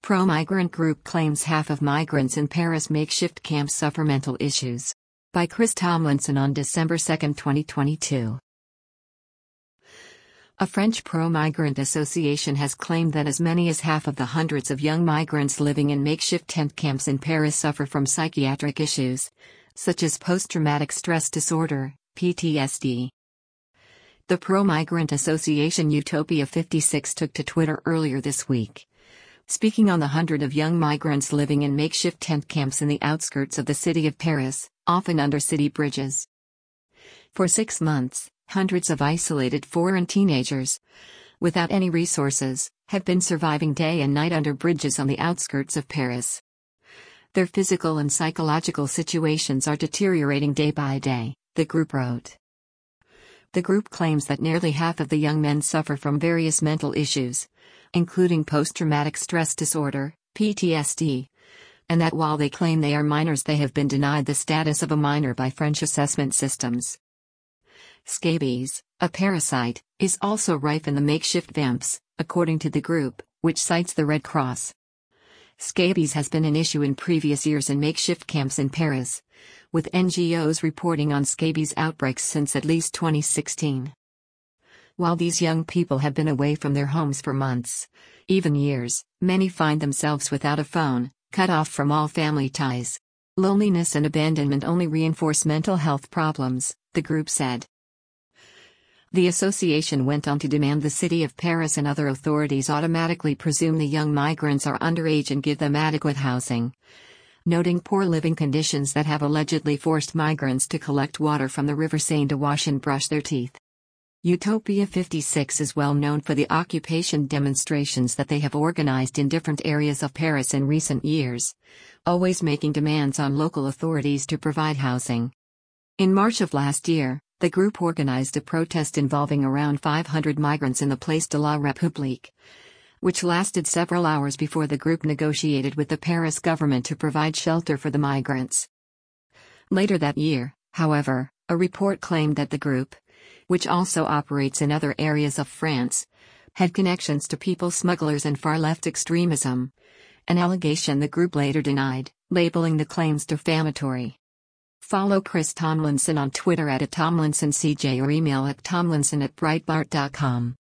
Pro-migrant group claims half of migrants in Paris makeshift camps suffer mental issues. By Chris Tomlinson on December 2, 2022. A French pro-migrant association has claimed that as many as half of the hundreds of young migrants living in makeshift tent camps in Paris suffer from psychiatric issues, such as post-traumatic stress disorder, PTSD. The pro-migrant association Utopia 56 took to Twitter earlier this week. Speaking on the hundred of young migrants living in makeshift tent camps in the outskirts of the city of Paris, often under city bridges. For 6 months, hundreds of isolated foreign teenagers, without any resources, have been surviving day and night under bridges on the outskirts of Paris. Their physical and psychological situations are deteriorating day by day, the group wrote. The group claims that nearly half of the young men suffer from various mental issues, including post-traumatic stress disorder, PTSD, and that while they claim they are minors, they have been denied the status of a minor by French assessment systems. Scabies, a parasite, is also rife in the makeshift camps, according to the group, which cites the Red Cross. Scabies has been an issue in previous years in makeshift camps in Paris, with NGOs reporting on scabies outbreaks since at least 2016. While these young people have been away from their homes for months, even years, many find themselves without a phone, cut off from all family ties. Loneliness and abandonment only reinforce mental health problems, the group said. The association went on to demand the city of Paris and other authorities automatically presume the young migrants are underage and give them adequate housing, noting poor living conditions that have allegedly forced migrants to collect water from the River Seine to wash and brush their teeth. Utopia 56 is well known for the occupation demonstrations that they have organized in different areas of Paris in recent years, always making demands on local authorities to provide housing. In March of last year, the group organized a protest involving around 500 migrants in the Place de la République, which lasted several hours before the group negotiated with the Paris government to provide shelter for the migrants. Later that year, however, a report claimed that the group, which also operates in other areas of France, had connections to people smugglers and far-left extremism, an allegation the group later denied, labeling the claims defamatory. Follow Chris Tomlinson on Twitter @TomlinsonCJ or email at tomlinson@breitbart.com.